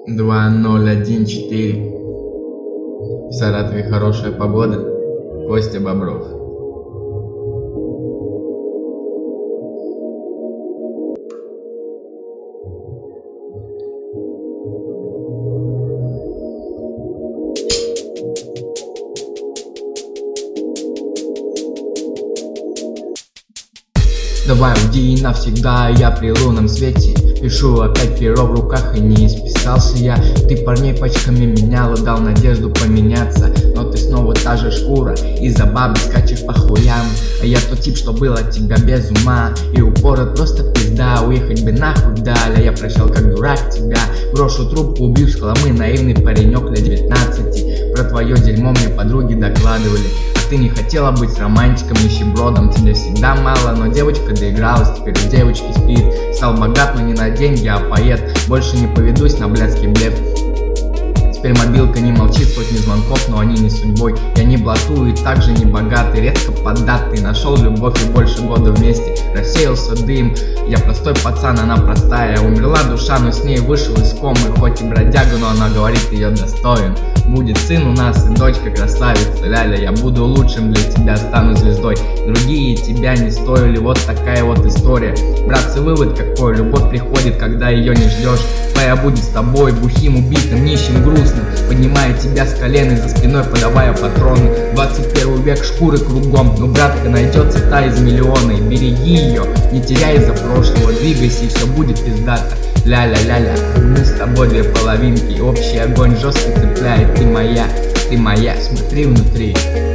2014. В Саратове хорошая погода. Костя Бобров. Давай уйди навсегда, я при лунном свете пишу опять перо в руках, и не исписался я. Ты парней пачками менял и дал надежду поменяться, но ты снова та же шкура, из-за бабы скачешь по хуям. А я тот тип, что был от тебя без ума, и упорот просто пизда, уехать бы нахуй вдаль. А я прощал как дурак тебя, брошу трубку, убью с хламы, наивный паренек лет 19. Про твое дерьмо мне подруги докладывали. Ты не хотела быть романтиком, нищебродом, тебе всегда мало, но девочка доигралась, теперь у девочки спит. Стал богат, но не на деньги, а поэт, больше не поведусь на блядский блеф. Теперь мобилка не молчит, сотни звонков, но они не судьбой. Я не блатую и также не богатый, редко поддатый. Нашел любовь и больше года вместе, рассеялся дым. Я простой пацан, она простая. Умерла душа, но с ней вышел из комы. Хоть и бродяга, но она говорит, ее достоин. Будет сын у нас и дочка красавица. Ляля, я буду лучшим для тебя, стану звездой. Другие тебя не стоили, вот такая вот история. Братцы, вывод какой: любовь приходит, когда ее не ждешь. Твоя будет с тобой, бухим, убитым, нищим, грустным, поднимая тебя с колен и за спиной подавая патроны. 21 век, шкуры кругом, но братка найдется та из миллиона. И береги ее, не теряй из-за прошлого, двигайся, и все будет пиздато. Ля-ля-ля-ля, мы с тобой две половинки, общий огонь жестко цепляет. Ты моя, смотри внутри.